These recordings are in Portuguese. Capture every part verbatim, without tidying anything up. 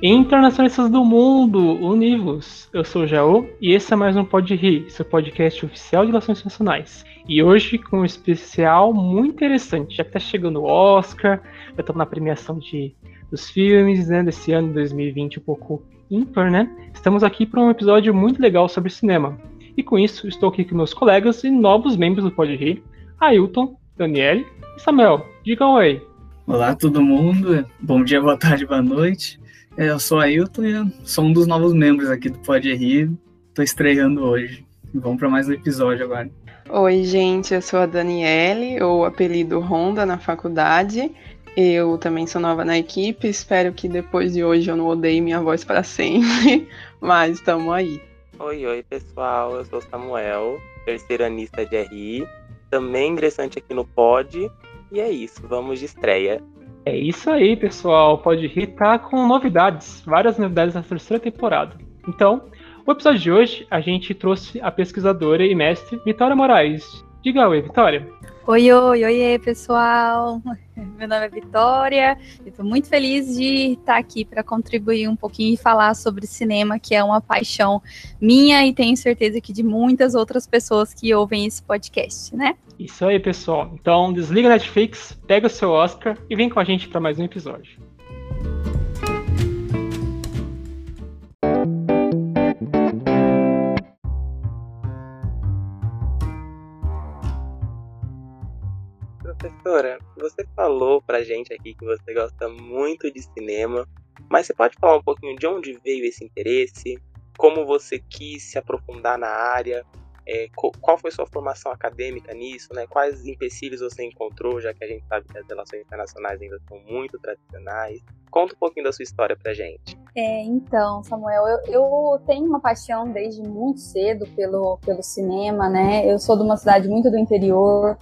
Internacionalistas do mundo, univos! Eu sou o Jaú e esse é mais um Pode Rir, seu podcast oficial de relações internacionais. E hoje com um especial muito interessante, já que tá chegando o Oscar, já estamos na premiação de, dos filmes, né, desse ano de dois mil e vinte, um pouco ímpar, né? Estamos aqui para um episódio muito legal sobre cinema. E com isso, estou aqui com meus colegas e novos membros do Pode Rir, Ailton, Daniele e Samuel. Digam oi! Olá todo mundo, bom dia, boa tarde, boa noite. Eu sou Ailton e eu sou um dos novos membros aqui do Pode Rir. Estou estreando hoje. Vamos para mais um episódio agora. Oi, gente, eu sou a Daniele, ou apelido Honda na faculdade. Eu também sou nova na equipe, espero que depois de hoje eu não odeie minha voz para sempre, mas estamos aí. Oi, oi pessoal, eu sou Samuel, terceiranista de R I, também ingressante aqui no Pod, e é isso, vamos de estreia. É isso aí, pessoal. Pode Rir tá com novidades, várias novidades na terceira temporada. Então, o episódio de hoje, a gente trouxe a pesquisadora e mestre Vitória Moraes. Diga oi, Vitória. Oi, oi, oi, pessoal. Meu nome é Vitória. Eu estou muito feliz de estar aqui para contribuir um pouquinho e falar sobre cinema, que é uma paixão minha e tenho certeza que de muitas outras pessoas que ouvem esse podcast, né? Isso aí, pessoal. Então, desliga a Netflix, pega o seu Oscar e vem com a gente para mais um episódio. Professora, você falou pra gente aqui que você gosta muito de cinema, mas você pode falar um pouquinho de onde veio esse interesse, como você quis se aprofundar na área, é, qual foi sua formação acadêmica nisso, né? Quais empecilhos você encontrou, já que a gente sabe que as relações internacionais ainda são muito tradicionais. Conta um pouquinho da sua história pra gente. É, então, Samuel, eu, eu tenho uma paixão desde muito cedo pelo, pelo cinema, né? Eu sou de uma cidade muito do interior,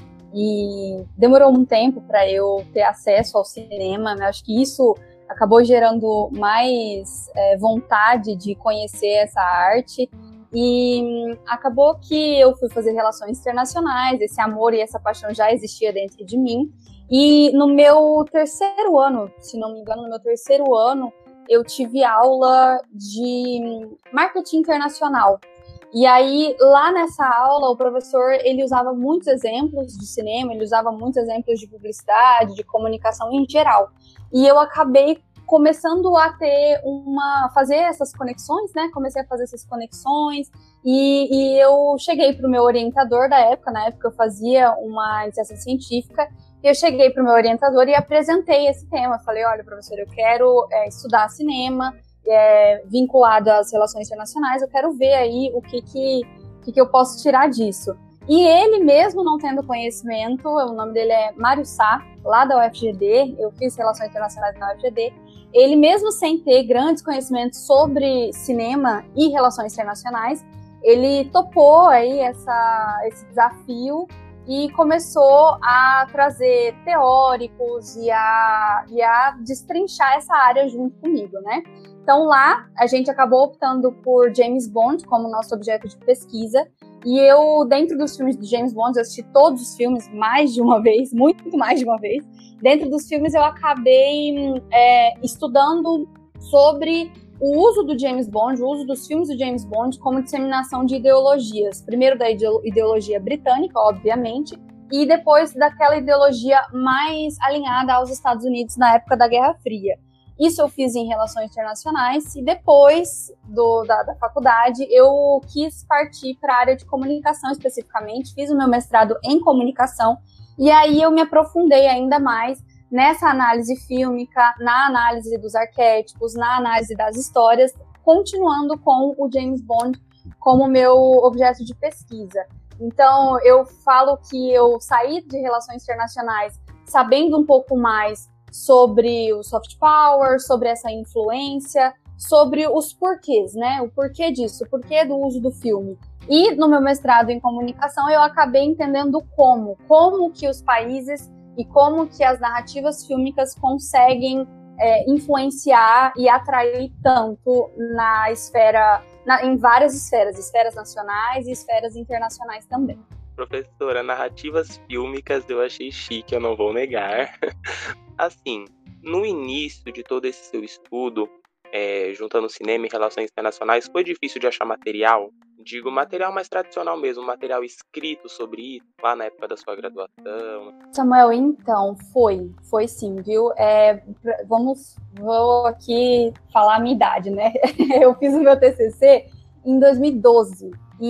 e demorou um tempo para eu ter acesso ao cinema, né? Acho que isso acabou gerando mais é, vontade de conhecer essa arte e hum, acabou que eu fui fazer relações internacionais, esse amor e essa paixão já existia dentro de mim, e no meu terceiro ano, se não me engano, no meu terceiro ano, eu tive aula de marketing internacional. E aí, lá nessa aula, o professor, ele usava muitos exemplos de cinema, ele usava muitos exemplos de publicidade, de comunicação em geral. E eu acabei começando a ter uma, fazer essas conexões, né? Comecei a fazer essas conexões e, e eu cheguei para o meu orientador da época, na época eu fazia uma iniciação científica, e eu cheguei para o meu orientador e apresentei esse tema. Falei, olha, professor, eu quero é, estudar cinema, É, vinculado às relações internacionais, eu quero ver aí o que que, que que eu posso tirar disso. E ele mesmo não tendo conhecimento, o nome dele é Mário Sá, lá da U F G D, eu fiz relações internacionais na U F G D, ele mesmo sem ter grandes conhecimentos sobre cinema e relações internacionais, ele topou aí essa, esse desafio e começou a trazer teóricos e a, e a destrinchar essa área junto comigo, né? Então lá a gente acabou optando por James Bond como nosso objeto de pesquisa, e eu, dentro dos filmes de James Bond, eu assisti todos os filmes mais de uma vez, muito mais de uma vez. Dentro dos filmes eu acabei é, estudando sobre o uso do James Bond, o uso dos filmes do James Bond como disseminação de ideologias. Primeiro da ideologia britânica, obviamente, e depois daquela ideologia mais alinhada aos Estados Unidos na época da Guerra Fria. Isso eu fiz em relações internacionais e depois do, da, da faculdade eu quis partir para a área de comunicação especificamente, fiz o meu mestrado em comunicação e aí eu me aprofundei ainda mais nessa análise fílmica, na análise dos arquétipos, na análise das histórias, continuando com o James Bond como meu objeto de pesquisa. Então eu falo que eu saí de relações internacionais sabendo um pouco mais sobre o soft power, sobre essa influência, sobre os porquês, né? O porquê disso, o porquê do uso do filme. E no meu mestrado em comunicação eu acabei entendendo como, como que os países e como que as narrativas fílmicas conseguem é, influenciar e atrair tanto na esfera, na, em várias esferas, esferas nacionais e esferas internacionais também. Professora, narrativas fílmicas eu achei chique, eu não vou negar. Assim, no início de todo esse seu estudo, é, juntando cinema e relações internacionais, foi difícil de achar material? Digo, material mais tradicional mesmo, material escrito sobre isso, lá na época da sua graduação. Samuel, então, foi, foi sim, viu? É, vamos, vou aqui falar a minha idade, né? Eu fiz o meu T C C em dois mil e doze,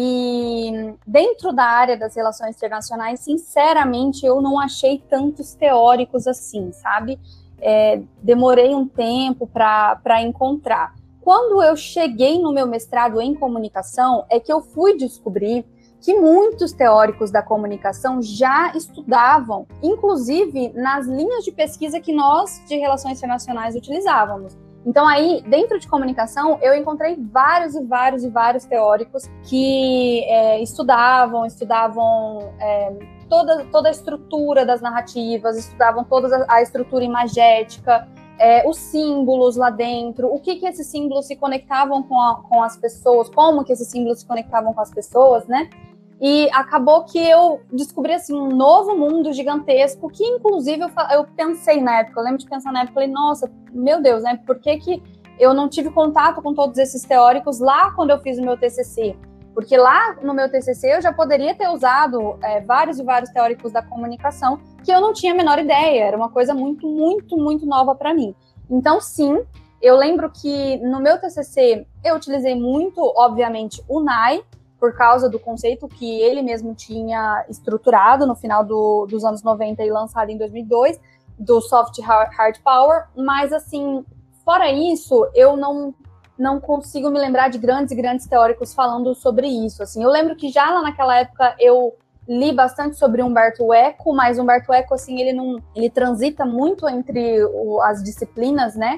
e dentro da área das relações internacionais, sinceramente, eu não achei tantos teóricos assim, sabe? É, demorei um tempo para encontrar. Quando eu cheguei no meu mestrado em comunicação, é que eu fui descobrir que muitos teóricos da comunicação já estudavam, inclusive nas linhas de pesquisa que nós, de relações internacionais, utilizávamos. Então aí, dentro de comunicação, eu encontrei vários e vários e vários teóricos que é, estudavam, estudavam é, toda, toda a estrutura das narrativas, estudavam toda a estrutura imagética, é, os símbolos lá dentro, o que que esses símbolos se conectavam com, a, com as pessoas, como que esses símbolos se conectavam com as pessoas, né? E acabou que eu descobri, assim, um novo mundo gigantesco, que inclusive eu, eu pensei na época, eu lembro de pensar na época, falei, nossa, meu Deus, né, por que que eu não tive contato com todos esses teóricos lá quando eu fiz o meu T C C? Porque lá no meu T C C eu já poderia ter usado é, vários e vários teóricos da comunicação que eu não tinha a menor ideia, era uma coisa muito, muito, muito nova para mim. Então, sim, eu lembro que no meu T C C eu utilizei muito, obviamente, o N A I, por causa do conceito que ele mesmo tinha estruturado no final do, dos anos noventa e lançado em dois mil e dois, do Soft Hard Power, mas, assim, fora isso, eu não, não consigo me lembrar de grandes e grandes teóricos falando sobre isso, assim. Eu lembro que já lá naquela época eu li bastante sobre Umberto Eco, mas Umberto Eco, assim, ele, não, ele transita muito entre o, as disciplinas, né,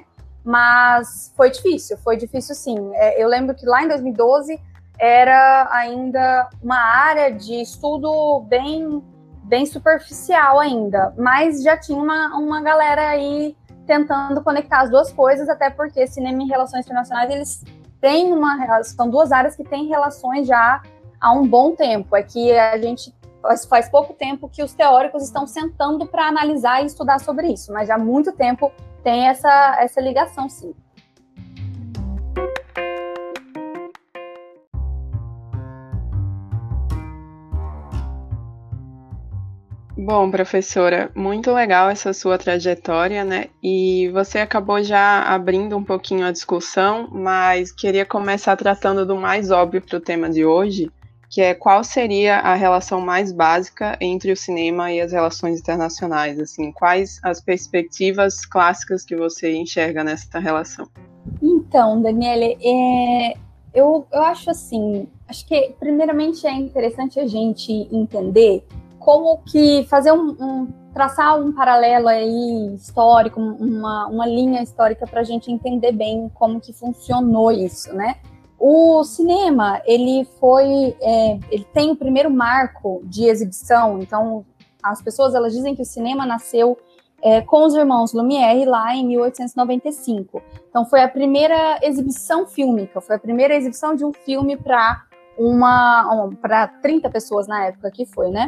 mas foi difícil, foi difícil, sim. É, eu lembro que lá em dois mil e doze era ainda uma área de estudo bem, bem superficial ainda, mas já tinha uma, uma galera aí tentando conectar as duas coisas, até porque cinema e relações internacionais, eles têm uma, são duas áreas que têm relações já há um bom tempo, é que a gente faz, faz pouco tempo que os teóricos estão sentando para analisar e estudar sobre isso, mas já há muito tempo tem essa, essa ligação, sim. Bom, professora, muito legal essa sua trajetória, né? E você acabou já abrindo um pouquinho a discussão, mas queria começar tratando do mais óbvio para o tema de hoje, que é qual seria a relação mais básica entre o cinema e as relações internacionais, assim, quais as perspectivas clássicas que você enxerga nessa relação? Então, Daniele, é, eu, eu acho assim, acho que primeiramente é interessante a gente entender como que fazer um, um traçar um paralelo aí histórico, uma, uma linha histórica para a gente entender bem como que funcionou isso, né? O cinema, ele foi, é, ele tem o primeiro marco de exibição, então as pessoas elas dizem que o cinema nasceu é, com os irmãos Lumière lá em mil oitocentos e noventa e cinco. Então foi a primeira exibição fílmica, foi a primeira exibição de um filme para uma, para trinta pessoas na época que foi, né?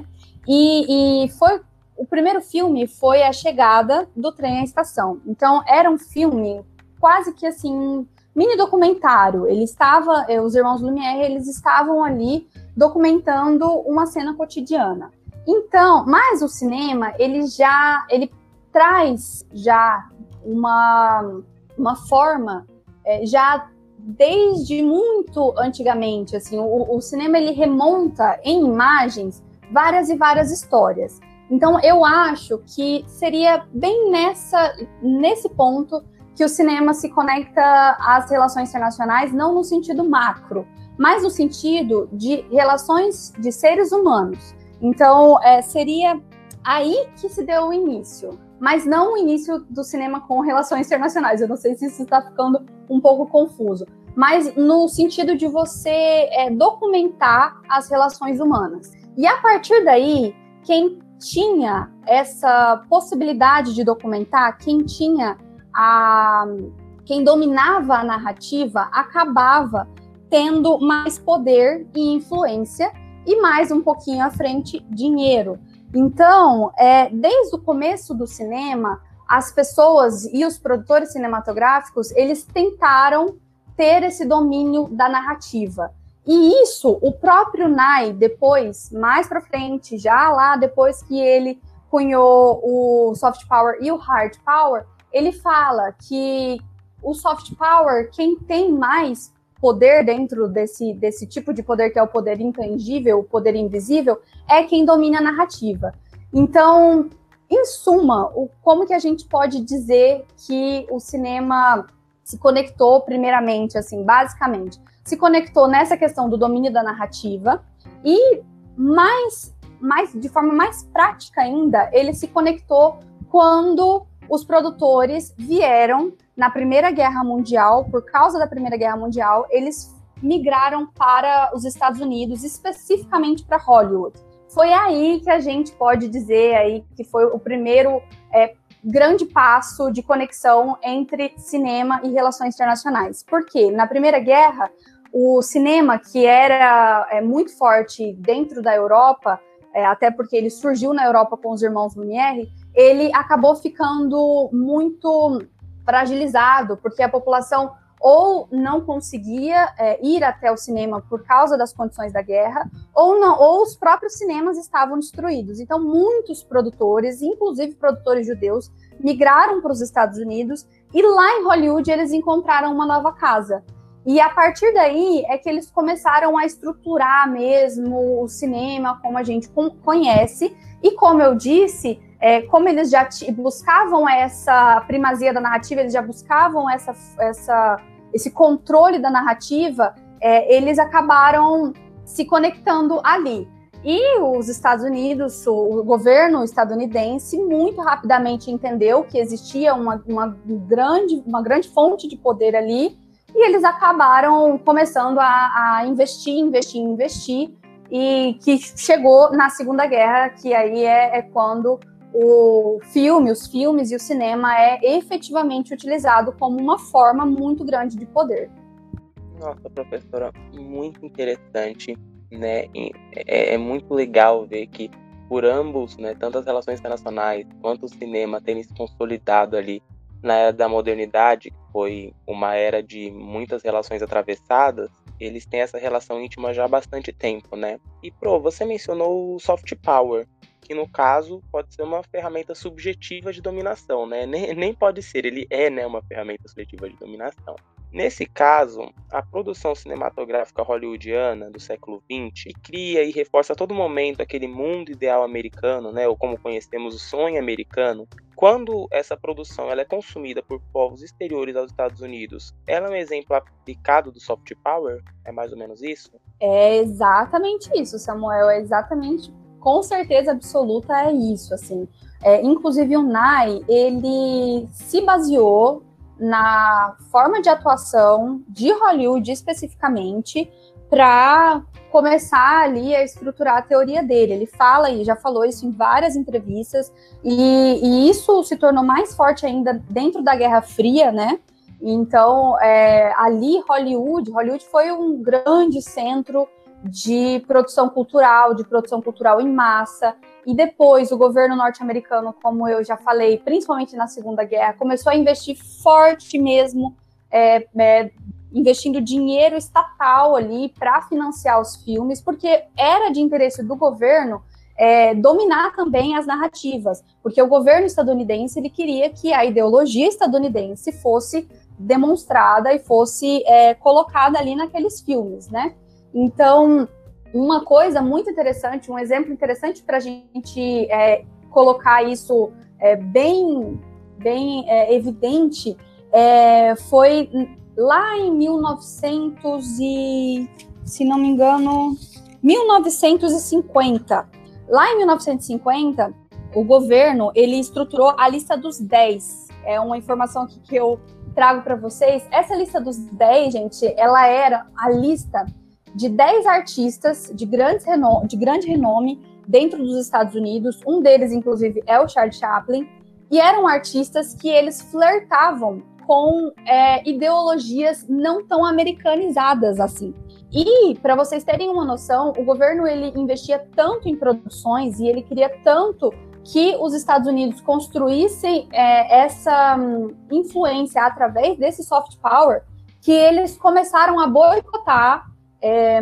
E, e foi o primeiro filme foi A Chegada do Trem à Estação. Então era um filme quase que assim mini documentário. Ele estava, os irmãos Lumière, eles estavam ali documentando uma cena cotidiana. Então, mas o cinema ele já ele traz já uma uma forma é, já desde muito antigamente, assim, o, o cinema ele remonta em imagens várias e várias histórias. Então, eu acho que seria bem nessa, nesse ponto que o cinema se conecta às relações internacionais, não no sentido macro, mas no sentido de relações de seres humanos. Então, é, seria aí que se deu o início, mas não o início do cinema com relações internacionais. Eu não sei se isso está ficando um pouco confuso, mas no sentido de você é, documentar as relações humanas. E a partir daí, quem tinha essa possibilidade de documentar, quem tinha a, quem dominava a narrativa, acabava tendo mais poder e influência e mais um pouquinho à frente, dinheiro. Então, é, desde o começo do cinema, as pessoas e os produtores cinematográficos, eles tentaram ter esse domínio da narrativa. E isso, o próprio Nye, depois, mais para frente, já lá depois que ele cunhou o soft power e o hard power, ele fala que o soft power, quem tem mais poder dentro desse, desse tipo de poder, que é o poder intangível, o poder invisível, é quem domina a narrativa. Então, em suma, o, como que a gente pode dizer que o cinema se conectou primeiramente, assim, basicamente, se conectou nessa questão do domínio da narrativa e, mais, mais, de forma mais prática ainda, ele se conectou quando os produtores vieram na Primeira Guerra Mundial, por causa da Primeira Guerra Mundial, eles migraram para os Estados Unidos, especificamente para Hollywood. Foi aí que a gente pode dizer aí que foi o primeiro é, grande passo de conexão entre cinema e relações internacionais. Por quê? Na Primeira Guerra, o cinema, que era é, muito forte dentro da Europa, é, até porque ele surgiu na Europa com os irmãos Lumière, ele acabou ficando muito fragilizado, porque a população ou não conseguia é, ir até o cinema por causa das condições da guerra, ou, não, ou os próprios cinemas estavam destruídos. Então, muitos produtores, inclusive produtores judeus, migraram para os Estados Unidos, e lá em Hollywood eles encontraram uma nova casa. E a partir daí é que eles começaram a estruturar mesmo o cinema como a gente conhece, e como eu disse, é, como eles já buscavam essa primazia da narrativa, eles já buscavam essa, essa, esse controle da narrativa, é, eles acabaram se conectando ali. E os Estados Unidos, o governo estadunidense, muito rapidamente entendeu que existia uma, uma, grande, uma grande fonte de poder ali, e eles acabaram começando a, a investir, investir, investir, e que chegou na Segunda Guerra, que aí é, é quando o filme, os filmes e o cinema é efetivamente utilizado como uma forma muito grande de poder. Nossa, professora, muito interessante, né? É, é muito legal ver que por ambos, né, tanto as relações internacionais quanto o cinema terem se consolidado ali na era da modernidade, que foi uma era de muitas relações atravessadas, eles têm essa relação íntima já há bastante tempo, né? E, Pro, você mencionou o soft power, que no caso pode ser uma ferramenta subjetiva de dominação, né? Nem, nem pode ser, ele é, né, uma ferramenta subjetiva de dominação. Nesse caso, a produção cinematográfica hollywoodiana do século vinte cria e reforça a todo momento aquele mundo ideal americano, né, ou como conhecemos o sonho americano. Quando essa produção ela é consumida por povos exteriores aos Estados Unidos, ela é um exemplo aplicado do soft power? É mais ou menos isso? É exatamente isso, Samuel, é exatamente, com certeza absoluta é isso, assim. É, inclusive o Nye, ele se baseou na forma de atuação de Hollywood especificamente para começar ali a estruturar a teoria dele. Ele fala e já falou isso em várias entrevistas, e, e isso se tornou mais forte ainda dentro da Guerra Fria, né? Então, é, ali Hollywood, Hollywood foi um grande centro de produção cultural, de produção cultural em massa, e depois o governo norte-americano, como eu já falei, principalmente na Segunda Guerra, começou a investir forte mesmo, é, é, investindo dinheiro estatal ali para financiar os filmes, porque era de interesse do governo é, dominar também as narrativas, porque o governo estadunidense ele queria que a ideologia estadunidense fosse demonstrada e fosse é, colocada ali naqueles filmes, né? Então, uma coisa muito interessante, um exemplo interessante para a gente é, colocar isso é, bem, bem é, evidente, é, foi lá em mil e novecentos e, se não me engano, mil novecentos e cinquenta. Lá em mil novecentos e cinquenta, o governo ele estruturou a lista dos dez. É uma informação aqui que eu trago para vocês. Essa lista dos dez, gente, ela era a lista de dez artistas de, grandes reno... de grande renome dentro dos Estados Unidos. Um deles, inclusive, é o Charlie Chaplin. E eram artistas que eles flertavam com é, ideologias não tão americanizadas assim. E, para vocês terem uma noção, o governo ele investia tanto em produções e ele queria tanto que os Estados Unidos construíssem é, essa hum, influência através desse soft power, que eles começaram a boicotar, é,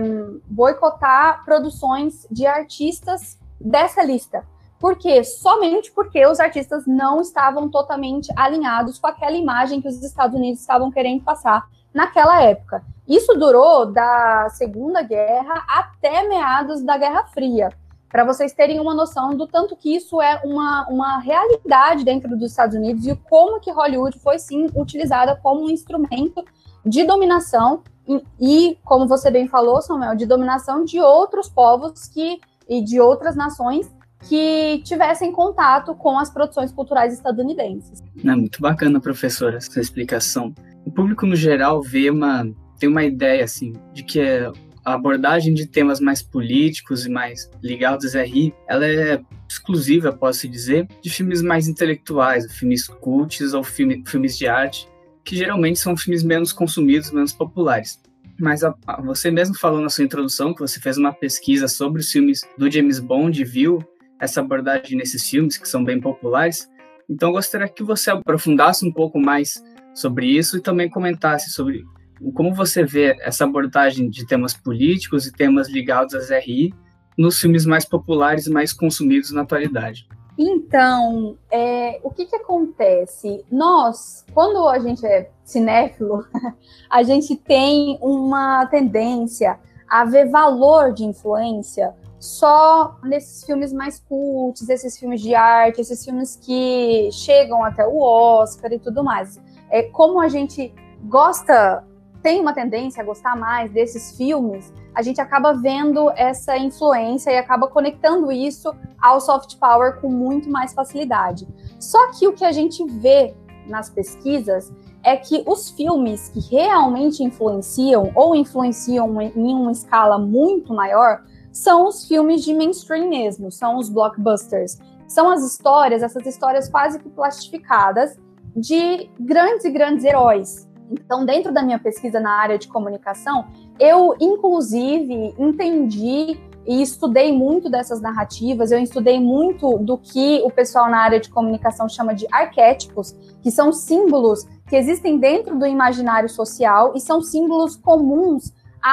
boicotar produções de artistas dessa lista. Por quê? Somente porque os artistas não estavam totalmente alinhados com aquela imagem que os Estados Unidos estavam querendo passar naquela época. Isso durou da Segunda Guerra até meados da Guerra Fria, para vocês terem uma noção do tanto que isso é uma, uma realidade dentro dos Estados Unidos e como que Hollywood foi, sim, utilizada como um instrumento de dominação e, e como você bem falou, Samuel, de dominação de outros povos que, e de outras nações que tivessem contato com as produções culturais estadunidenses. É muito bacana, professora, essa explicação. O público, no geral, vê uma, tem uma ideia assim, de que a abordagem de temas mais políticos e mais ligados a R I, ela é exclusiva, posso dizer, de filmes mais intelectuais, filmes cults ou filme, filmes de arte, que geralmente são filmes menos consumidos, menos populares. Mas a, a, você mesmo falou na sua introdução que você fez uma pesquisa sobre os filmes do James Bond e viu essa abordagem nesses filmes, que são bem populares. Então, eu gostaria que você aprofundasse um pouco mais sobre isso e também comentasse sobre como você vê essa abordagem de temas políticos e temas ligados às R I nos filmes mais populares e mais consumidos na atualidade. Então, é, o que que acontece? Nós, quando a gente é cinéfilo, a gente tem uma tendência a ver valor de influência só nesses filmes mais cultos, esses filmes de arte, esses filmes que chegam até o Oscar e tudo mais. É, como a gente gosta, tem uma tendência a gostar mais desses filmes, a gente acaba vendo essa influência e acaba conectando isso ao soft power com muito mais facilidade. Só que o que a gente vê nas pesquisas é que os filmes que realmente influenciam ou influenciam em uma escala muito maior são os filmes de mainstream mesmo, são os blockbusters. São as histórias, essas histórias quase que plastificadas de grandes e grandes heróis. Então, dentro da minha pesquisa na área de comunicação, eu, inclusive, entendi e estudei muito dessas narrativas, eu estudei muito do que o pessoal na área de comunicação chama de arquétipos, que são símbolos que existem dentro do imaginário social e são símbolos comuns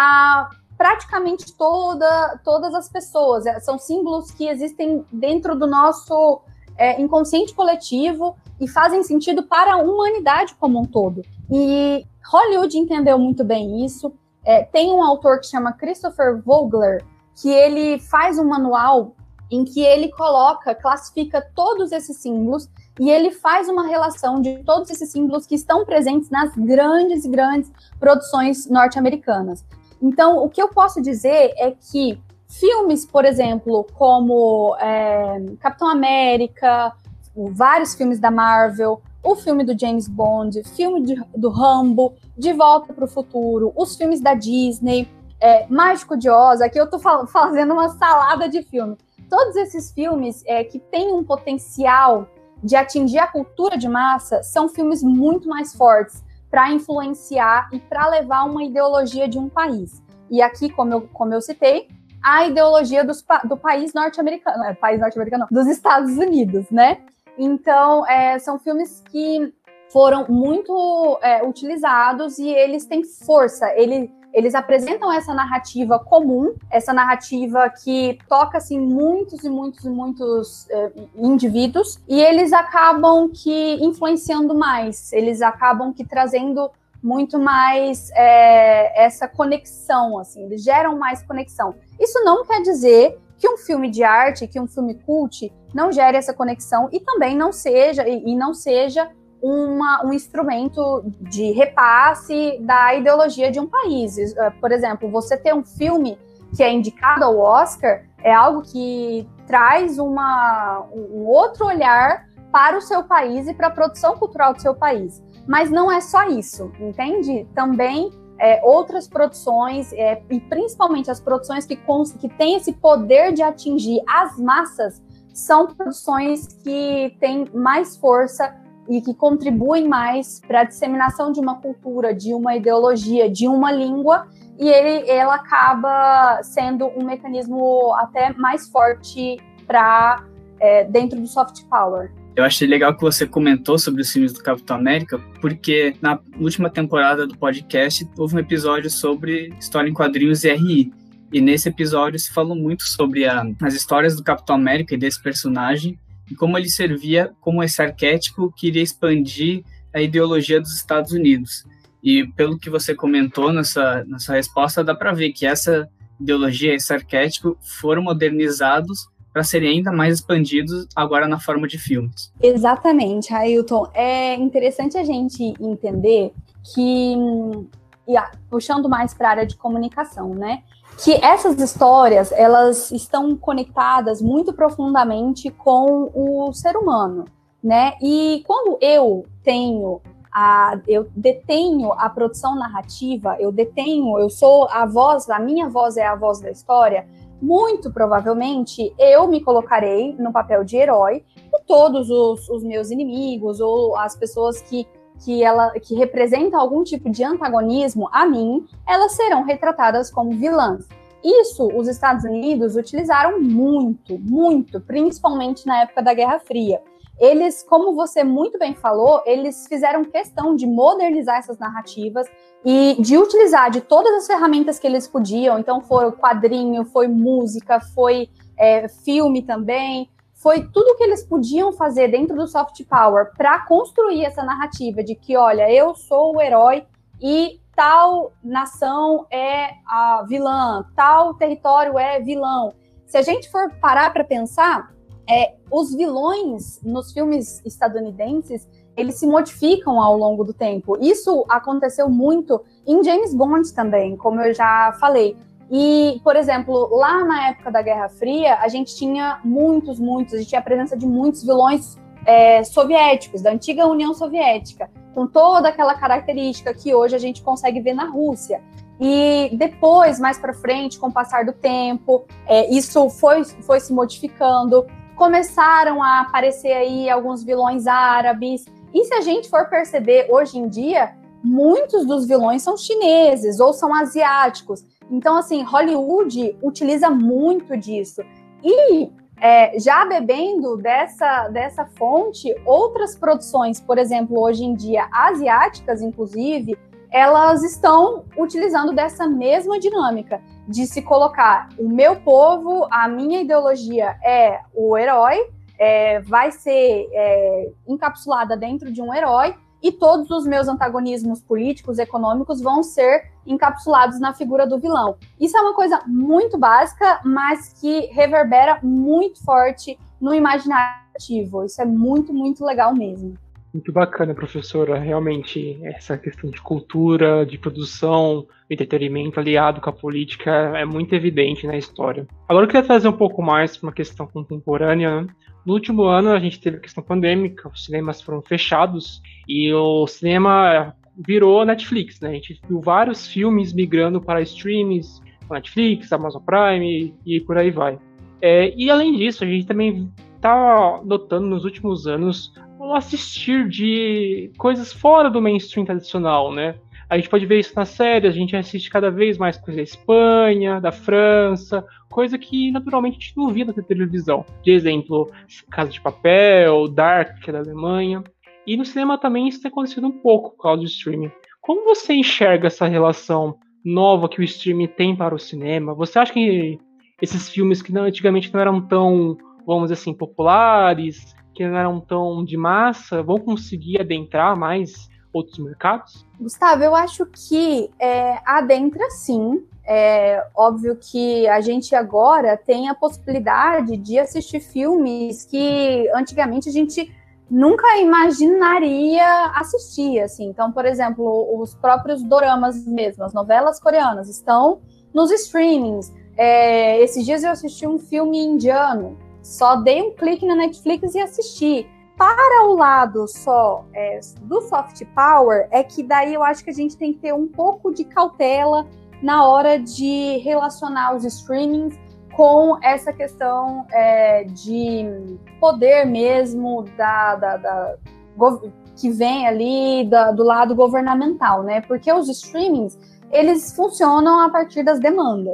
a praticamente toda, todas as pessoas. São símbolos que existem dentro do nosso é, inconsciente coletivo e fazem sentido para a humanidade como um todo. E Hollywood entendeu muito bem isso. É, tem um autor que chama Christopher Vogler, que ele faz um manual em que ele coloca, classifica todos esses símbolos e ele faz uma relação de todos esses símbolos que estão presentes nas grandes e grandes produções norte-americanas. Então, o que eu posso dizer é que filmes, por exemplo, como é, Capitão América, vários filmes da Marvel, o filme do James Bond, filme de, do Rambo, De Volta para o Futuro, os filmes da Disney, é, Mágico de Oz, aqui eu estou fal- fazendo uma salada de filme. Todos esses filmes é, que têm um potencial de atingir a cultura de massa são filmes muito mais fortes para influenciar e para levar uma ideologia de um país. E aqui, como eu, como eu citei, a ideologia dos, do país norte-americano, é, país norte-americano, não, dos Estados Unidos, né? Então, é, são filmes que foram muito é, utilizados e eles têm força, ele, eles apresentam essa narrativa comum, essa narrativa que toca, assim, muitos e muitos e muitos é, indivíduos, e eles acabam que influenciando mais, eles acabam que trazendo muito mais é, essa conexão, assim, eles geram mais conexão. Isso não quer dizer que um filme de arte, que um filme cult não gere essa conexão e também não seja, e, e não seja uma, um instrumento de repasse da ideologia de um país. Por exemplo, você ter um filme que é indicado ao Oscar é algo que traz uma, um outro olhar para o seu país e para a produção cultural do seu país. Mas não é só isso, entende? Também é, outras produções, é, e principalmente as produções que, que têm esse poder de atingir as massas, são produções que têm mais força e que contribuem mais para a disseminação de uma cultura, de uma ideologia, de uma língua, e ele, ela acaba sendo um mecanismo até mais forte para é, dentro do soft power. Eu achei legal que você comentou sobre os filmes do Capitão América, porque na última temporada do podcast houve um episódio sobre história em quadrinhos e R I. E nesse episódio se falou muito sobre a, as histórias do Capitão América e desse personagem, e como ele servia como esse arquétipo que iria expandir a ideologia dos Estados Unidos. E pelo que você comentou nessa, nessa resposta, dá para ver que essa ideologia, esse arquétipo, foram modernizados para serem ainda mais expandidos agora na forma de filmes. Exatamente, Ailton. É interessante a gente entender que, e, ah, puxando mais para a área de comunicação, né, que essas histórias, elas estão conectadas muito profundamente com o ser humano, né, e quando eu tenho, a, eu detenho a produção narrativa, eu detenho, eu sou a voz, a minha voz é a voz da história, muito provavelmente eu me colocarei no papel de herói e todos os, os meus inimigos ou as pessoas que, que, ela, que representam algum tipo de antagonismo a mim, elas serão retratadas como vilãs. Isso os Estados Unidos utilizaram muito, muito, principalmente na época da Guerra Fria. Eles, como você muito bem falou, eles fizeram questão de modernizar essas narrativas e de utilizar de todas as ferramentas que eles podiam. Então, foi quadrinho, foi música, foi é, filme também, foi tudo que eles podiam fazer dentro do soft power para construir essa narrativa de que, olha, eu sou o herói e tal nação é a vilã, tal território é vilão. Se a gente for parar para pensar, é, os vilões nos filmes estadunidenses, eles se modificam ao longo do tempo. Isso aconteceu muito em James Bond também, como eu já falei. E, por exemplo, lá na época da Guerra Fria, a gente tinha muitos, muitos, a gente tinha a presença de muitos vilões é, soviéticos, da antiga União Soviética, com toda aquela característica que hoje a gente consegue ver na Rússia. E depois, mais para frente, com o passar do tempo, é, isso foi, foi se modificando. Começaram a aparecer aí alguns vilões árabes. E se a gente for perceber, hoje em dia, muitos dos vilões são chineses ou são asiáticos. Então, assim, Hollywood utiliza muito disso. E é, já bebendo dessa, dessa fonte, outras produções, por exemplo, hoje em dia, asiáticas, inclusive, elas estão utilizando dessa mesma dinâmica de se colocar o meu povo, a minha ideologia é o herói, é, vai ser é, encapsulada dentro de um herói e todos os meus antagonismos políticos, econômicos vão ser encapsulados na figura do vilão. Isso é uma coisa muito básica, mas que reverbera muito forte no imaginário ativo. Isso é muito, muito legal mesmo. Muito bacana, professora. Realmente, essa questão de cultura, de produção, entretenimento aliado com a política é muito evidente na história. Agora eu queria trazer um pouco mais para uma questão contemporânea, né? No último ano a gente teve a questão pandêmica, os cinemas foram fechados e o cinema virou Netflix, né? A gente viu vários filmes migrando para streams, Netflix, Amazon Prime e por aí vai. É, e além disso, a gente também está notando nos últimos anos o assistir de coisas fora do mainstream tradicional, né? A gente pode ver isso nas séries, a gente assiste cada vez mais coisa da Espanha, da França, coisa que naturalmente a gente não via na televisão. De exemplo, Casa de Papel, Dark, que é da Alemanha. E no cinema também isso tem acontecido um pouco por causa do streaming. Como você enxerga essa relação nova que o streaming tem para o cinema? Você acha que esses filmes que não, antigamente não eram tão, vamos dizer assim, populares, que não eram tão de massa, vão conseguir adentrar mais outros mercados? Gustavo, eu acho que é, adentra sim. É óbvio que a gente agora tem a possibilidade de assistir filmes que antigamente a gente nunca imaginaria assistir, assim. Então, por exemplo, os próprios doramas mesmo, as novelas coreanas estão nos streamings. É, esses dias eu assisti um filme indiano, só dei um clique na Netflix e assisti. Para o lado só é, do soft power, é que daí eu acho que a gente tem que ter um pouco de cautela na hora de relacionar os streamings com essa questão é, de poder mesmo da, da, da, que vem ali da, do lado governamental, né? Porque os streamings, eles funcionam a partir das demandas.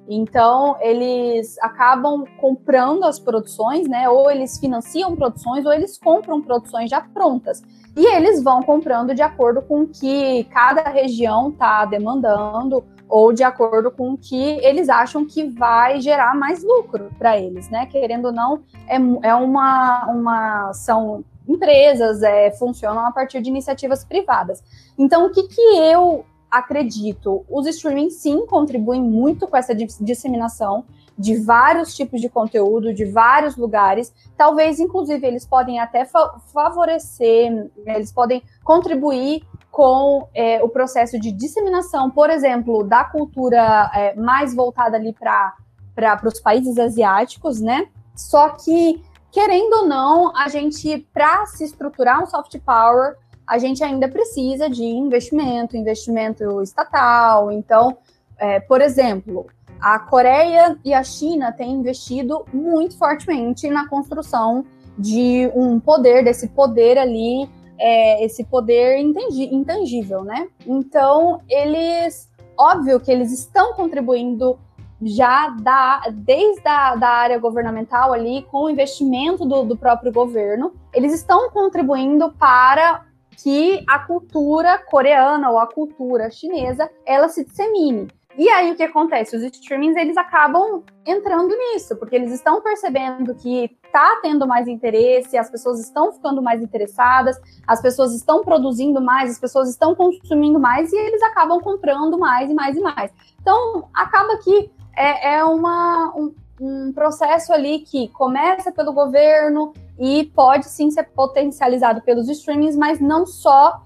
Então, eles acabam comprando as produções, né? Ou eles financiam produções, ou eles compram produções já prontas. E eles vão comprando de acordo com o que cada região está demandando, ou de acordo com o que eles acham que vai gerar mais lucro para eles, né? Querendo ou não, é, é uma, uma... são empresas, é, funcionam a partir de iniciativas privadas. Então, o que, que eu acredito? Os streamings, sim, contribuem muito com essa disseminação de vários tipos de conteúdo, de vários lugares. Talvez, inclusive, eles podem até fa- favorecer, eles podem contribuir com é, o processo de disseminação, por exemplo, da cultura é, mais voltada ali para os países asiáticos, né? Só que, querendo ou não, a gente, para se estruturar um soft power, a gente ainda precisa de investimento, investimento estatal. Então, é, por exemplo, a Coreia e a China têm investido muito fortemente na construção de um poder, desse poder ali, é, esse poder intangível, né? Então, eles, óbvio que eles estão contribuindo já da, desde a da área governamental ali, com o investimento do, do próprio governo, eles estão contribuindo para que a cultura coreana ou a cultura chinesa, ela se dissemine. E aí o que acontece? Os streamings, eles acabam entrando nisso, porque eles estão percebendo que está tendo mais interesse, as pessoas estão ficando mais interessadas, as pessoas estão produzindo mais, as pessoas estão consumindo mais, e eles acabam comprando mais e mais e mais. Então, acaba que é, é uma, um, um processo ali que começa pelo governo e pode sim ser potencializado pelos streamings, mas não só,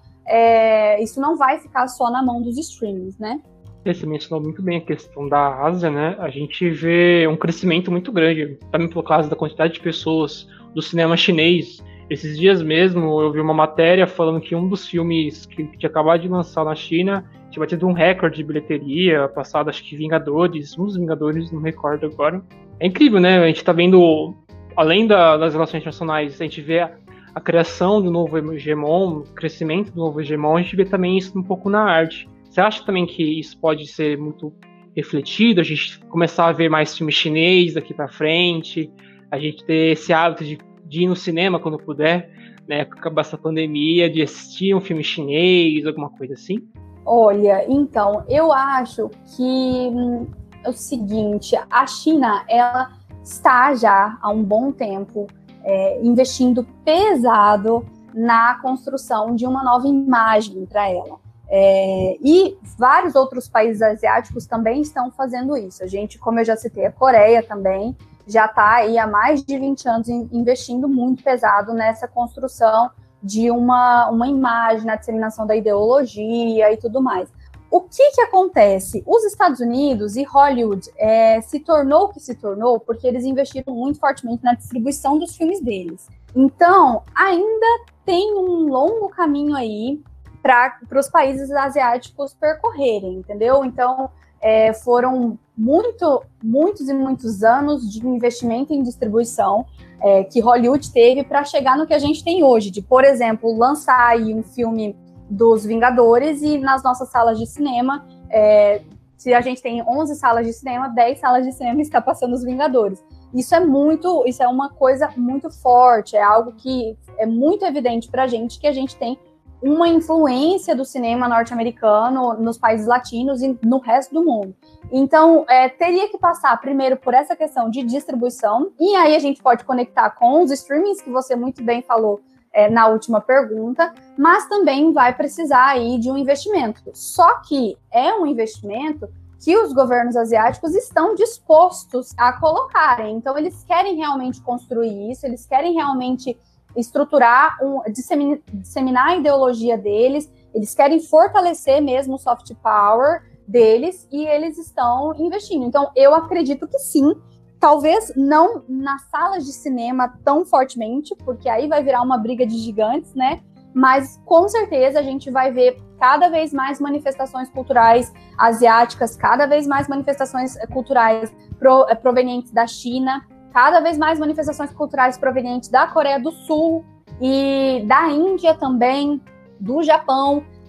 é, isso não vai ficar só na mão dos streamings, né? Você mencionou muito bem a questão da Ásia, né? A gente vê um crescimento muito grande, também por causa da quantidade de pessoas do cinema chinês. Esses dias mesmo eu vi uma matéria falando que um dos filmes que tinha acabado de lançar na China tinha batido um recorde de bilheteria, passado acho que Vingadores, um dos Vingadores, não me recordo agora. É incrível, né? A gente tá vendo, além da, das relações internacionais, a gente vê a, a criação do novo hegemon, o crescimento do novo hegemon, a gente vê também isso um pouco na arte. Você acha também que isso pode ser muito refletido, a gente começar a ver mais filme chinês daqui para frente, a gente ter esse hábito de, de ir no cinema quando puder, né, acabar essa pandemia, de assistir um filme chinês, alguma coisa assim? Olha, então, eu acho que hum, é o seguinte, a China, ela está já há um bom tempo é, investindo pesado na construção de uma nova imagem para ela. É, e vários outros países asiáticos também estão fazendo isso. A gente, como eu já citei, a Coreia também já está aí há mais de vinte anos investindo muito pesado nessa construção de uma, uma imagem, na disseminação da ideologia e tudo mais. O que que acontece? Os Estados Unidos e Hollywood é, se tornou o que se tornou porque eles investiram muito fortemente na distribuição dos filmes deles. Então, ainda tem um longo caminho aí para os países asiáticos percorrerem, entendeu? Então, é, foram muito, muitos e muitos anos de investimento em distribuição é, que Hollywood teve para chegar no que a gente tem hoje, de, por exemplo, lançar aí um filme dos Vingadores e nas nossas salas de cinema, é, se a gente tem onze salas de cinema, dez salas de cinema está passando os Vingadores. Isso é muito, isso é uma coisa muito forte, é algo que é muito evidente para a gente, que a gente tem uma influência do cinema norte-americano nos países latinos e no resto do mundo. Então, é, teria que passar primeiro por essa questão de distribuição, e aí a gente pode conectar com os streamings, que você muito bem falou é, na última pergunta, mas também vai precisar aí de um investimento. Só que é um investimento que os governos asiáticos estão dispostos a colocarem. Então, eles querem realmente construir isso, eles querem realmente estruturar, um, disseminar, disseminar a ideologia deles, eles querem fortalecer mesmo o soft power deles e eles estão investindo. Então, eu acredito que sim, talvez não nas salas de cinema tão fortemente, porque aí vai virar uma briga de gigantes, né? Mas, com certeza, a gente vai ver cada vez mais manifestações culturais asiáticas, cada vez mais manifestações culturais pro, provenientes da China, cada vez mais manifestações culturais provenientes da Coreia do Sul e da Índia também, do Japão.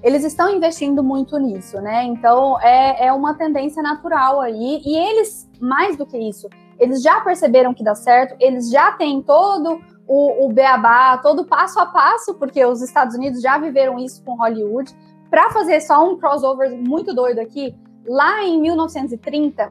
eles estão investindo muito nisso, né? Então, é, é uma tendência natural aí. E eles, mais do que isso, eles já perceberam que dá certo, eles já têm todo o, o beabá, todo passo a passo, porque os Estados Unidos já viveram isso com Hollywood. Para fazer só um crossover muito doido aqui, lá em mil novecentos e trinta,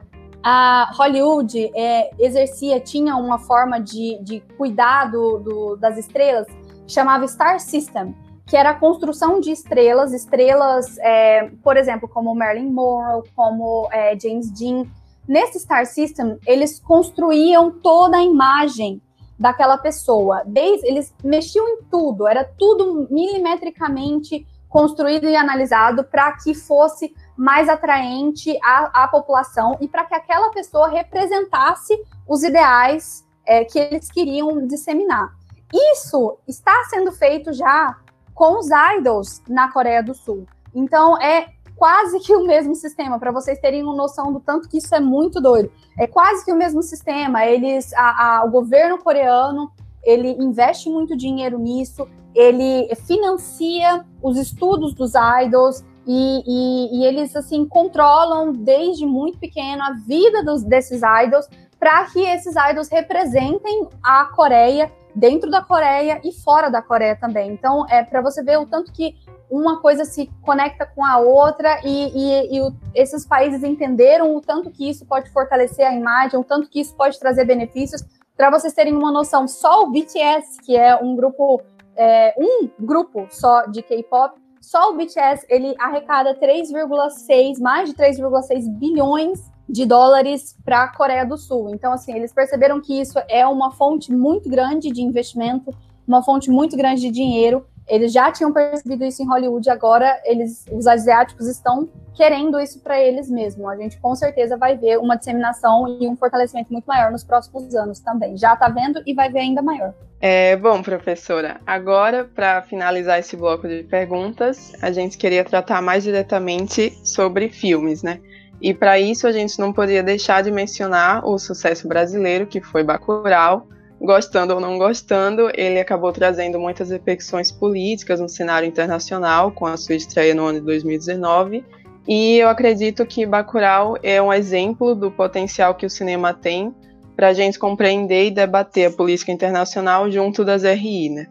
a Hollywood é, exercia, tinha uma forma de, de cuidar do, do, das estrelas, chamava Star System, que era a construção de estrelas, estrelas, é, por exemplo, como Marilyn Monroe, como é, James Dean. Nesse Star System, eles construíam toda a imagem daquela pessoa. Desde, eles mexiam em tudo, era tudo milimetricamente construído e analisado para que fosse mais atraente à, à população e para que aquela pessoa representasse os ideais é, que eles queriam disseminar. Isso está sendo feito já com os idols na Coreia do Sul. Então, é quase que o mesmo sistema, para vocês terem uma noção do tanto que isso é muito doido. É quase que o mesmo sistema. Eles, a, a, o governo coreano, ele investe muito dinheiro nisso, ele financia os estudos dos idols e, e, e eles, assim, controlam desde muito pequeno a vida dos, desses idols para que esses idols representem a Coreia dentro da Coreia e fora da Coreia também. Então, é para você ver o tanto que uma coisa se conecta com a outra e, e, e o, esses países entenderam o tanto que isso pode fortalecer a imagem, o tanto que isso pode trazer benefícios. Para vocês terem uma noção, só o B T S, que é um grupo, é, um grupo só de K-pop, só o B T S, ele arrecada três vírgula seis, mais de três vírgula seis bilhões de dólares para a Coreia do Sul. Então, assim, eles perceberam que isso é uma fonte muito grande de investimento, uma fonte muito grande de dinheiro. Eles já tinham percebido isso em Hollywood, agora eles, os asiáticos estão querendo isso para eles mesmos. A gente com certeza vai ver uma disseminação e um fortalecimento muito maior nos próximos anos também. Já está vendo e vai ver ainda maior. É, bom, professora, agora, para finalizar esse bloco de perguntas, a gente queria tratar mais diretamente sobre filmes, né? E para isso a gente não podia deixar de mencionar o sucesso brasileiro, que foi Bacurau. Gostando ou não gostando, ele acabou trazendo muitas repercussões políticas no cenário internacional, com a sua estreia no ano de dois mil e dezenove. E eu acredito que Bacurau é um exemplo do potencial que o cinema tem para a gente compreender e debater a política internacional junto das R I, né?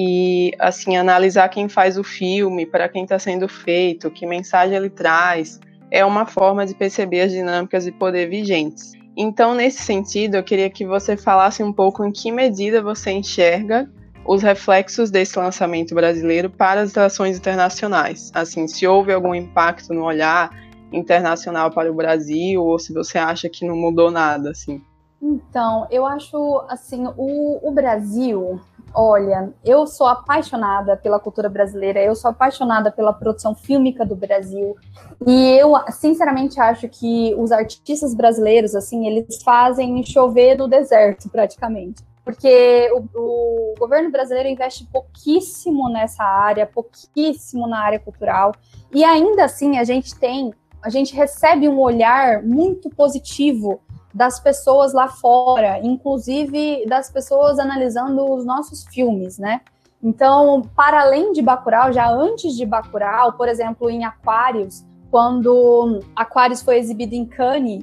E, assim, analisar quem faz o filme, para quem está sendo feito, que mensagem ele traz, é uma forma de perceber as dinâmicas de poder vigentes. Então, nesse sentido, eu queria que você falasse um pouco em que medida você enxerga os reflexos desse lançamento brasileiro para as relações internacionais. Assim, se houve algum impacto no olhar internacional para o Brasil, ou se você acha que não mudou nada, assim. Então, eu acho, assim, o, o Brasil... Olha, eu sou apaixonada pela cultura brasileira, eu sou apaixonada pela produção fílmica do Brasil, e eu, sinceramente, acho que os artistas brasileiros, assim, eles fazem chover no deserto, praticamente. Porque o, o governo brasileiro investe pouquíssimo nessa área, pouquíssimo na área cultural, e ainda assim a gente tem, a gente recebe um olhar muito positivo das pessoas lá fora, inclusive das pessoas analisando os nossos filmes, né? Então, para além de Bacurau, já antes de Bacurau, por exemplo, em Aquarius, quando Aquarius foi exibido em Cannes,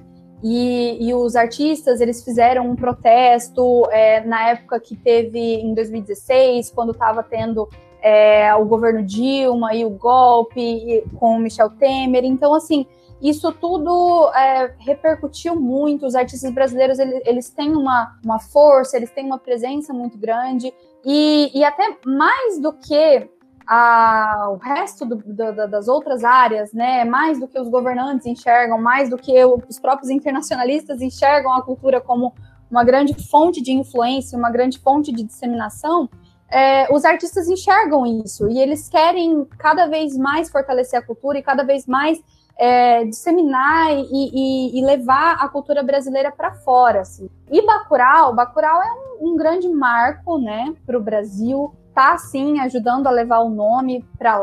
e, e os artistas, eles fizeram um protesto é, na época que teve, em dois mil e dezesseis, quando estava tendo é, o governo Dilma e o golpe e, com o Michel Temer. Então, assim, isso tudo é, repercutiu muito. Os artistas brasileiros, eles, eles têm uma, uma força, eles têm uma presença muito grande, e, e até mais do que a, o resto do, do, das outras áreas, né, mais do que os governantes enxergam, mais do que os próprios internacionalistas enxergam a cultura como uma grande fonte de influência, uma grande fonte de disseminação, é, os artistas enxergam isso, e eles querem cada vez mais fortalecer a cultura e cada vez mais É, disseminar e, e, e levar a cultura brasileira para fora, assim. E Bacurau, Bacurau é um, um grande marco, né, para o Brasil, tá, assim, ajudando a levar o nome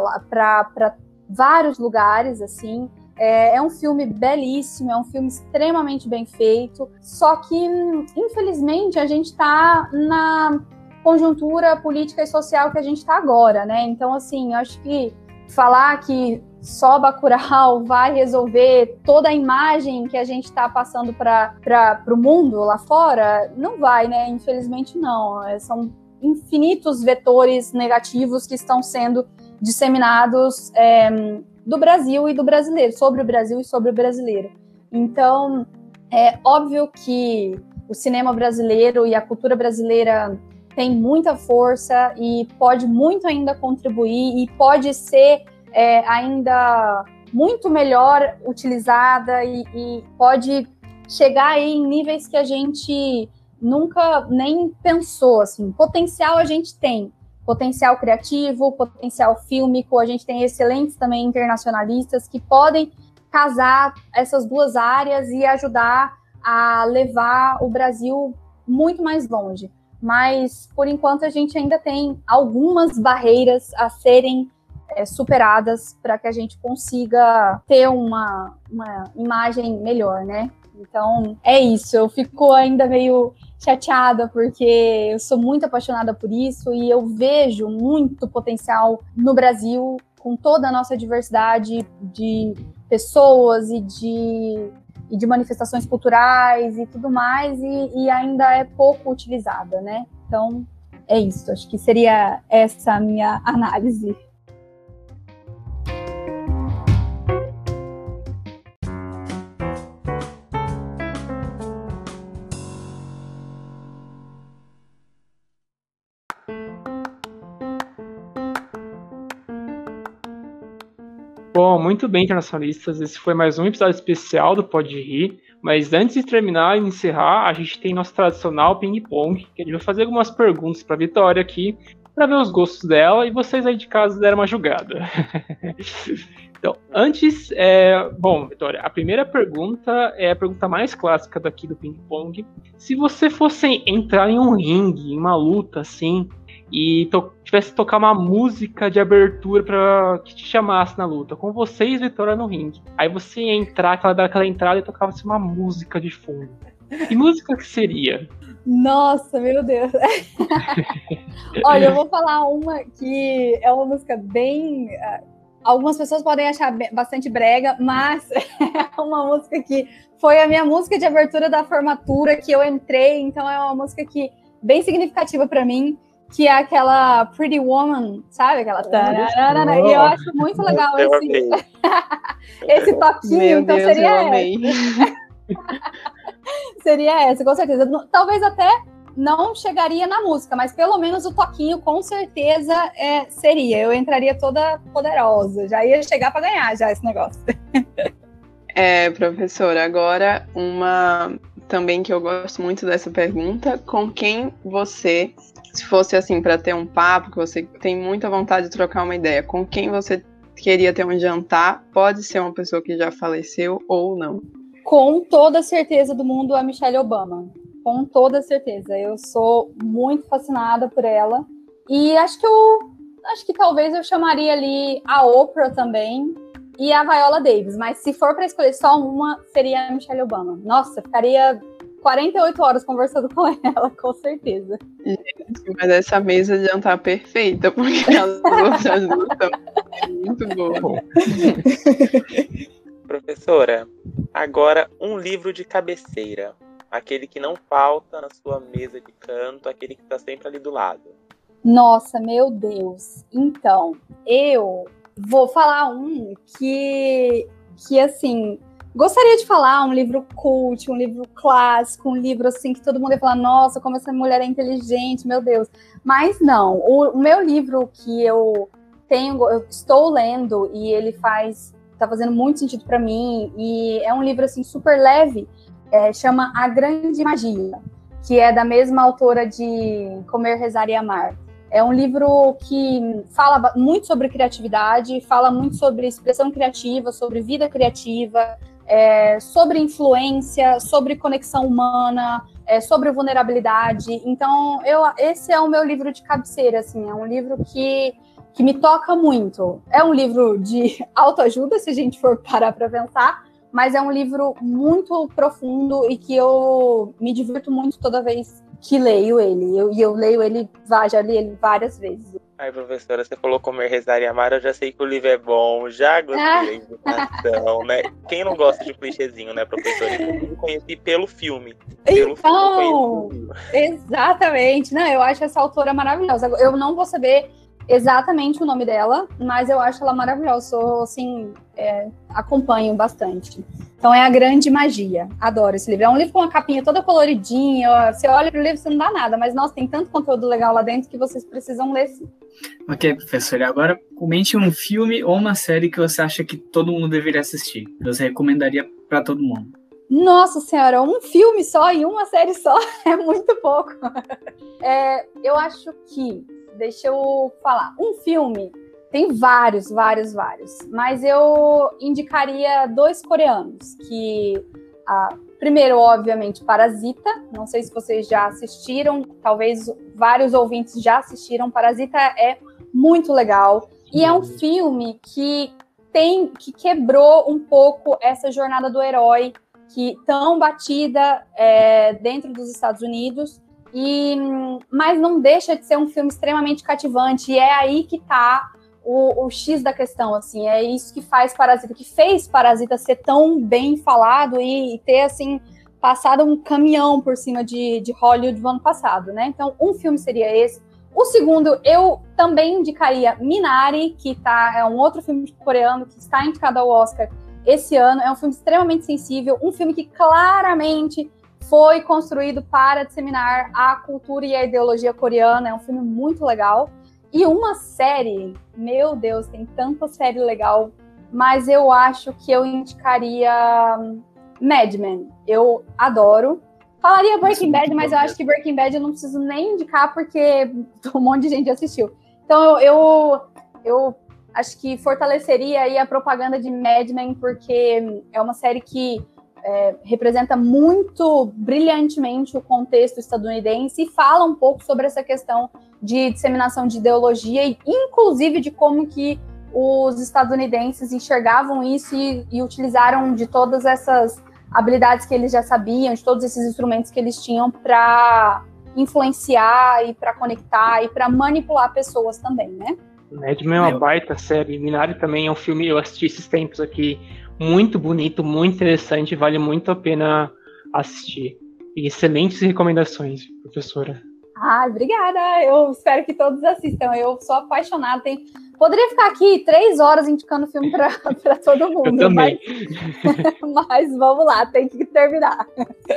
para vários lugares, assim. É, é um filme belíssimo, é um filme extremamente bem feito, só que, infelizmente, a gente está na conjuntura política e social que a gente está agora, né, então, assim, eu acho que falar que só Bacurau vai resolver toda a imagem que a gente está passando para o mundo lá fora, não vai, né? Infelizmente não. São infinitos vetores negativos que estão sendo disseminados é, do Brasil e do brasileiro, sobre o Brasil e sobre o brasileiro. Então, é óbvio que o cinema brasileiro e a cultura brasileira tem muita força e pode muito ainda contribuir e pode ser é, ainda muito melhor utilizada e, e pode chegar aí em níveis que a gente nunca nem pensou, assim. Potencial a gente tem, potencial criativo, potencial fílmico, a gente tem excelentes também internacionalistas que podem casar essas duas áreas e ajudar a levar o Brasil muito mais longe. Mas, por enquanto, a gente ainda tem algumas barreiras a serem é, superadas para que a gente consiga ter uma, uma imagem melhor, né? Então, é isso. Eu fico ainda meio chateada porque eu sou muito apaixonada por isso e eu vejo muito potencial no Brasil com toda a nossa diversidade de pessoas e de, e de manifestações culturais e tudo mais, e, e ainda é pouco utilizada, né? Então, é isso. Acho que seria essa a minha análise. Bom, muito bem, internacionalistas. Esse foi mais um episódio especial do Pode Rir. Mas antes de terminar e encerrar, a gente tem nosso tradicional ping-pong, que a gente vai fazer algumas perguntas para a Vitória aqui, para ver os gostos dela e vocês aí de casa deram uma julgada. Então, antes, é... bom, Vitória, a primeira pergunta é a pergunta mais clássica daqui do ping-pong. Se você fosse entrar em um ringue, em uma luta, assim, e to- tivesse que tocar uma música de abertura para que te chamasse na luta, com vocês, Vitória, no ringue. Aí você ia entrar, aquela, dar aquela entrada e tocava assim, uma música de fundo. Que música que seria? Nossa, meu Deus. Olha, eu vou falar uma que é uma música bem... Algumas pessoas podem achar bastante brega, mas é uma música que foi a minha música de abertura da formatura que eu entrei, então é uma música que bem significativa para mim, que é aquela Pretty Woman, sabe? Aquela... tararara, e eu acho muito legal esse, esse toquinho, Meu então Deus, seria eu amei. essa. Seria essa, com certeza. Talvez até não chegaria na música, mas pelo menos o toquinho com certeza é, seria. Eu entraria toda poderosa, já ia chegar para ganhar já esse negócio. É, professora, agora uma também que eu gosto muito dessa pergunta, com quem você, se fosse assim para ter um papo, que você tem muita vontade de trocar uma ideia, com quem você queria ter um jantar, pode ser uma pessoa que já faleceu ou não? Com toda certeza do mundo, a Michelle Obama. Com toda certeza. Eu sou muito fascinada por ela. E acho que eu acho que talvez eu chamaria ali a Oprah também e a Viola Davis. Mas se for para escolher só uma, seria a Michelle Obama. Nossa, ficaria quarenta e oito horas conversando com ela, com certeza. Gente, mas essa mesa de jantar perfeita, porque as outras duas são muito boas. Professora, agora um livro de cabeceira. Aquele que não falta na sua mesa de canto, aquele que está sempre ali do lado. Nossa, meu Deus. Então, eu vou falar um que, que assim, gostaria de falar um livro cult, um livro clássico, um livro assim que todo mundo ia falar, nossa, como essa mulher é inteligente, meu Deus. Mas não, o, o meu livro que eu tenho, eu estou lendo e ele faz, tá fazendo muito sentido para mim e é um livro assim super leve. É, chama A Grande Magia, que é da mesma autora de Comer, Rezar e Amar. É um livro que fala muito sobre criatividade, fala muito sobre expressão criativa, sobre vida criativa, é, sobre influência, sobre conexão humana, é, sobre vulnerabilidade. Então, eu, esse é o meu livro de cabeceira, assim, é um livro que, que me toca muito. É um livro de autoajuda, se a gente for parar para pensar, mas é um livro muito profundo e que eu me divirto muito toda vez que leio ele. E eu, eu leio ele, já li ele várias vezes. Ai, professora, você falou Comer, Rezar e Amar, eu já sei que o livro é bom, já gostei ah. da indicação, né? Quem não gosta de clichêzinho, né, professora? Eu conheci pelo filme. Pelo então, filme exatamente. Não, eu acho essa autora maravilhosa. Eu não vou saber exatamente o nome dela, mas eu acho ela maravilhosa. Sou, assim, é, acompanho bastante. Então é A Grande Magia. Adoro esse livro. É um livro com uma capinha toda coloridinha. Você olha pro livro, você não dá nada. Mas, nossa, tem tanto conteúdo legal lá dentro que vocês precisam ler, sim. Ok, professora. Agora, comente um filme ou uma série que você acha que todo mundo deveria assistir. Que você recomendaria para todo mundo. Nossa senhora, um filme só e uma série só é muito pouco. É, eu acho que... Deixa eu falar. Um filme... Tem vários, vários, vários. Mas eu indicaria dois coreanos. Que, ah, primeiro, obviamente, Parasita. Não sei se vocês já assistiram. Talvez vários ouvintes já assistiram. Parasita é muito legal. E é um filme que, tem, que quebrou um pouco essa jornada do herói que tão batida é, dentro dos Estados Unidos. E, mas não deixa de ser um filme extremamente cativante. E é aí que tá... O, o X da questão, assim, é isso que faz Parasita, que fez Parasita ser tão bem falado e, e ter, assim, passado um caminhão por cima de, de Hollywood no ano passado, né? Então, um filme seria esse. O segundo, eu também indicaria Minari, que tá, é um outro filme coreano que está indicado ao Oscar esse ano. É um filme extremamente sensível, um filme que claramente foi construído para disseminar a cultura e a ideologia coreana. É um filme muito legal. E uma série, meu Deus, tem tanta série legal, mas eu acho que eu indicaria Mad Men. Eu adoro. Falaria Breaking Bad, mas eu acho que Breaking Bad eu não preciso nem indicar, porque um monte de gente assistiu. Então eu, eu, eu acho que fortaleceria aí a propaganda de Mad Men, porque é uma série que é, representa muito brilhantemente o contexto estadunidense e fala um pouco sobre essa questão de disseminação de ideologia e, inclusive, de como que os estadunidenses enxergavam isso e, e utilizaram de todas essas habilidades que eles já sabiam, de todos esses instrumentos que eles tinham para influenciar e para conectar e para manipular pessoas também, né? Mad Men é uma baita série. Minari também é um filme, eu assisti esses tempos aqui, muito bonito, muito interessante, vale muito a pena assistir. E excelentes recomendações, professora. Ah, obrigada. Eu espero que todos assistam. Eu sou apaixonada. Tem... Poderia ficar aqui três horas indicando filme para todo mundo. Eu também. Mas... mas vamos lá, tem que terminar.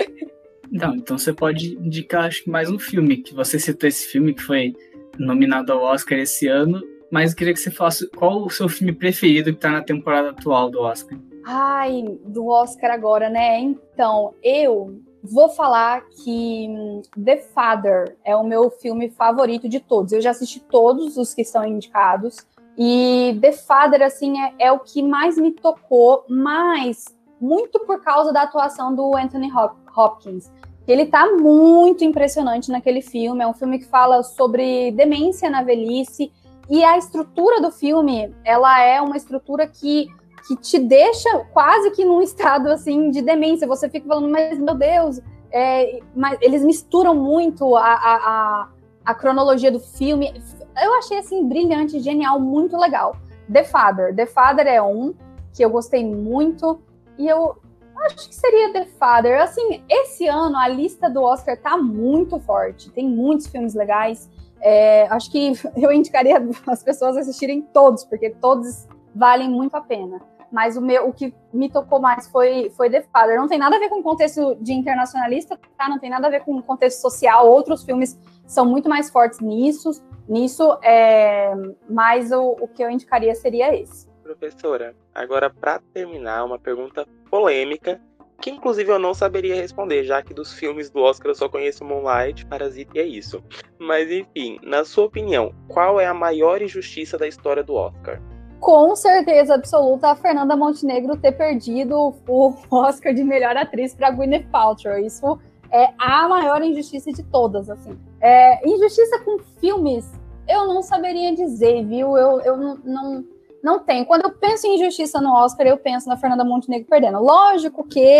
Não, então você pode indicar, acho que mais um filme, que você citou esse filme que foi nominado ao Oscar esse ano, mas eu queria que você falasse qual o seu filme preferido que está na temporada atual do Oscar. Ai, do Oscar agora, né? Então, eu... vou falar que The Father é o meu filme favorito de todos. Eu já assisti todos os que são indicados. E The Father, assim, é, é o que mais me tocou, mas muito por causa da atuação do Anthony Hopkins. Ele tá muito impressionante naquele filme. É um filme que fala sobre demência na velhice. E a estrutura do filme, ela é uma estrutura que... que te deixa quase que num estado, assim, de demência. Você fica falando, mas, meu Deus, é, mas eles misturam muito a, a, a, a cronologia do filme. Eu achei, assim, brilhante, genial, muito legal. The Father. The Father é um que eu gostei muito, e eu acho que seria The Father. Assim, esse ano a lista do Oscar tá muito forte, tem muitos filmes legais. É, acho que eu indicaria as pessoas assistirem todos, porque todos valem muito a pena. Mas o, meu, o que me tocou mais foi, foi The Father. Não tem nada a ver com o contexto de internacionalista, tá? Não tem nada a ver com o contexto social. Outros filmes são muito mais fortes nisso, nisso é, mas o, o que eu indicaria seria esse. Professora, agora para terminar, uma pergunta polêmica, que inclusive eu não saberia responder, já que dos filmes do Oscar eu só conheço Moonlight, Parasita e é isso. Mas enfim, na sua opinião, qual é a maior injustiça da história do Oscar? Com certeza absoluta, a Fernanda Montenegro ter perdido o Oscar de melhor atriz para Gwyneth Paltrow. Isso é a maior injustiça de todas, assim. É, injustiça com filmes, eu não saberia dizer, viu? Eu, eu não, não, não tenho. Quando eu penso em injustiça no Oscar, eu penso na Fernanda Montenegro perdendo. Lógico que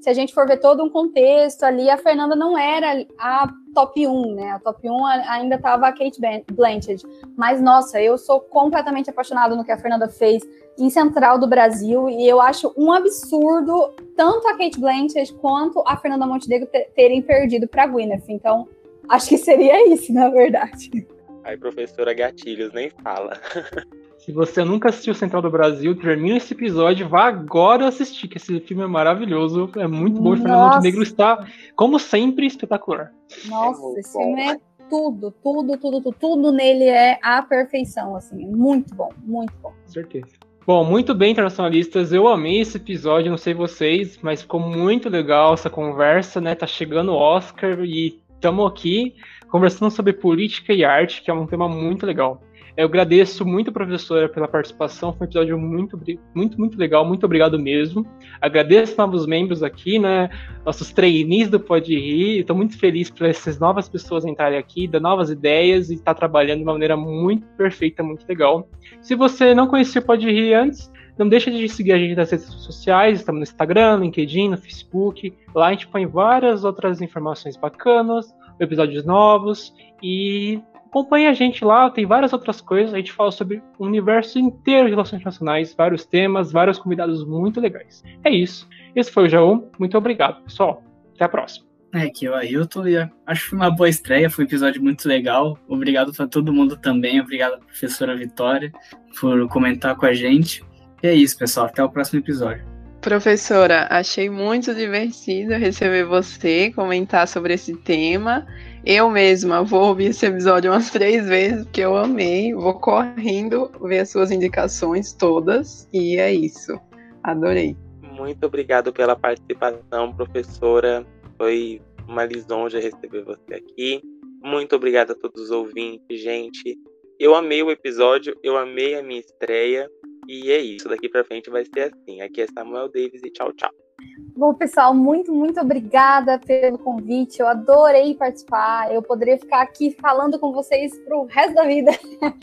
se a gente for ver todo um contexto ali, a Fernanda não era a top um, né? A top um ainda estava a Cate Blanchett. Mas, nossa, eu sou completamente apaixonada no que a Fernanda fez em Central do Brasil, e eu acho um absurdo tanto a Cate Blanchett quanto a Fernanda Montenegro terem perdido para a Gwyneth. Então, acho que seria isso, na verdade. Aí, professora Gatilhos, nem fala. Se você nunca assistiu Central do Brasil, termina esse episódio, vá agora assistir, que esse filme é maravilhoso, é muito bom. Fernanda Montenegro está, como sempre, espetacular. Nossa, é esse filme é tudo, tudo, tudo, tudo, tudo nele é a perfeição, assim, muito bom, muito bom. Com certeza. Bom, muito bem, internacionalistas, eu amei esse episódio, não sei vocês, mas ficou muito legal essa conversa, né? Tá chegando o Oscar e estamos aqui conversando sobre política e arte, que é um tema muito legal. Eu agradeço muito a professora pela participação, foi um episódio muito, muito, muito legal, muito obrigado mesmo. Agradeço novos membros aqui, né, nossos trainees do Pode Rir, estou muito feliz por essas novas pessoas entrarem aqui, dar novas ideias e estar tá trabalhando de uma maneira muito perfeita, muito legal. Se você não conhecia o Pode Rir antes, não deixa de seguir a gente nas redes sociais, estamos no Instagram, no LinkedIn, no Facebook, lá a gente põe várias outras informações bacanas, episódios novos e... acompanhe a gente lá, tem várias outras coisas, a gente fala sobre o universo inteiro de relações internacionais, vários temas, vários convidados muito legais. É isso. Esse foi o Jaú. Muito obrigado, pessoal. Até a próxima. É, aqui é o Ailton e acho que foi uma boa estreia, foi um episódio muito legal. Obrigado para todo mundo também, obrigado à professora Vitória por comentar com a gente. E é isso, pessoal, até o próximo episódio. Professora, achei muito divertido receber você, comentar sobre esse tema. Eu mesma vou ouvir esse episódio umas três vezes, porque eu amei. Vou correndo ver as suas indicações todas. E é isso. Adorei. Muito obrigado pela participação, professora. Foi uma lisonja receber você aqui. Muito obrigado a todos os ouvintes, gente. Eu amei o episódio, eu amei a minha estreia. E é isso, daqui pra frente vai ser assim. Aqui é Samuel Davis e tchau, tchau. Bom, pessoal, muito, muito obrigada pelo convite. Eu adorei participar. Eu poderia ficar aqui falando com vocês pro resto da vida.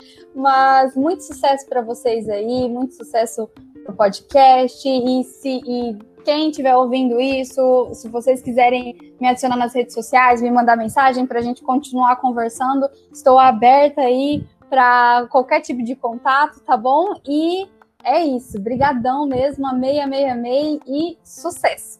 Mas muito sucesso para vocês aí, muito sucesso pro podcast. E, se, e quem estiver ouvindo isso, se vocês quiserem me adicionar nas redes sociais, me mandar mensagem para a gente continuar conversando, estou aberta aí para qualquer tipo de contato, tá bom? E é isso, brigadão mesmo, amei, amei, amei e sucesso!